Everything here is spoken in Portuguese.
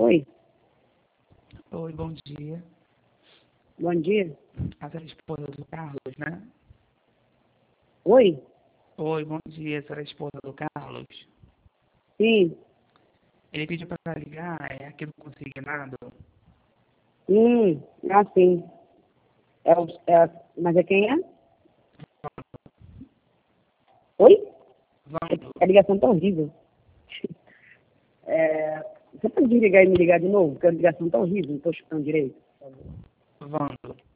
Oi, Oi, bom dia. bom dia. A senhora é esposa do Carlos, né? Oi, Oi, bom dia. A senhora é esposa do Carlos? sim, Ele pediu para ligar, é aqui do consignado. sim. Mas é quem é? Oi? Vando, A ligação tá horrível. Você pode desligar e me ligar de novo? Porque a ligação tá horrível, não tô escutando direito. Vando.